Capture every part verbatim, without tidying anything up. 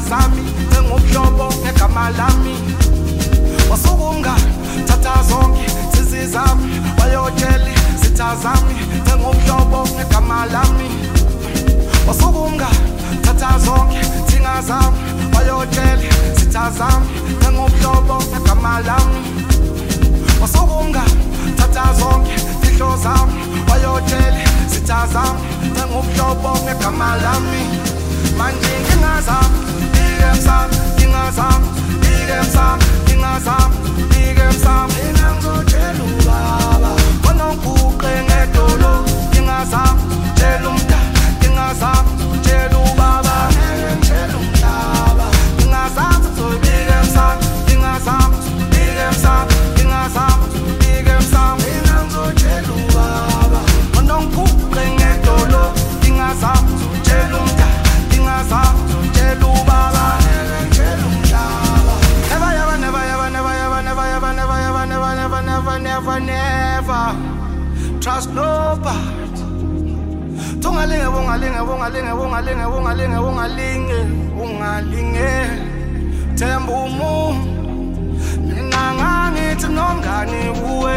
zami njengobuhlobo ngegama lami wasukunga thatha zonke sizi zami wayotsheli zitha zami njengobuhlobo ngegama lami wasukunga thatha zonke thinga zami wayotsheli zitha zami njengobuhlobo ngegama lami wasukunga thatha zonke tihlo zami wayotsheli zitha zami njengobuhlobo ngegama lami manje ngingazami ngiyemsami ngingazami ngiyemsami ngingazami ngiyemsami mina ngizotshela ubaba bona ngibuqe ngedolo ngingazami tshela umdala ngingazami tshela ubaba ngeke ngitshela umhlaba ngingazami ngizobika emsami ngingazami ngiyemsami ngingazami ngiyemsami mina ngizotshela ubaba bona ngibuqe ngedolo ngingazami tshela umdala ngingazami tshela ubaba ngeke ngitshela umhlaba never ever never ever never ever never ever never ever never never never never trust nobody tungalinge bungalinge bungalinge bungalinge bungalinge bungalinge bungalinge themba umuntu mina ngangithi nongani kuwe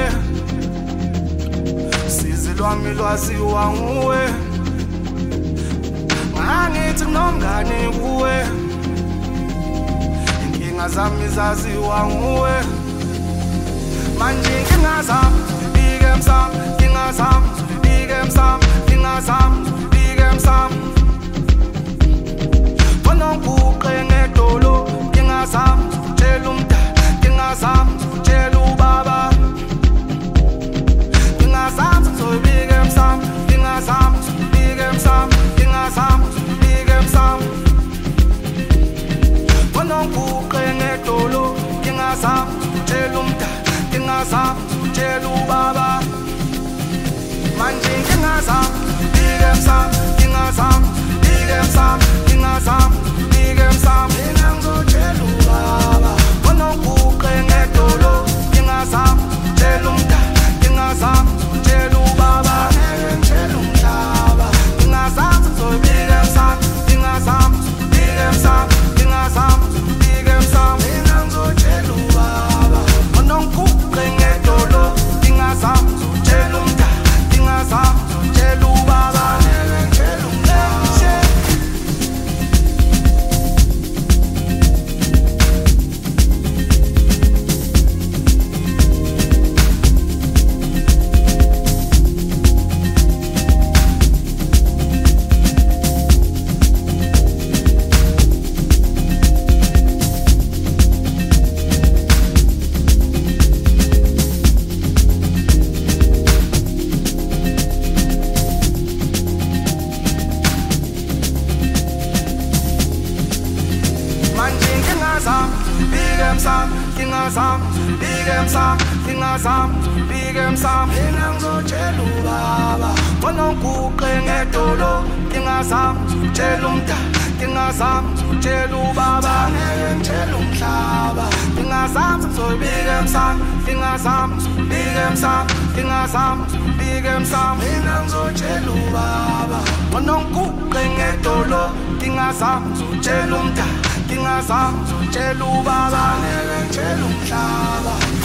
sizi lwami lwaziwa nguwe ngangithi nongani kuwe inkinga zami zaziwa nguwe manje ngingazami bike emsami ngingazami bike emsami ngingazami bike emsami bona ngibuqe ngedolo ngingazami tshela umdala ngingazami tshela ubaba ngingazami ngizobika emsami ngingazami bike emsami ngingazami bike emsami bona ngibuqe ngedolo ngingazami tshela umdala ngingazami tshela ubaba manje ngingazami bike emsami ngingazami bike emsami ngingazami bike emsami mina ngizotshela ubaba bona ngibuqe ngedolo ngingazami tshela umdala ngingazami tshela ubaba ngeke ngitshela umhlaba ngingazami ngizobika emsami ngingazami bike emsami ngingazami bike emsami mina ngizotshela ubaba bona ngibuqe ngedolo ngingazami tshela umdala ngingazami tshela ubaba ngeke ngitshela umhlaba ngingazami ngitshela ubaba ngeke ngitshela umhlaba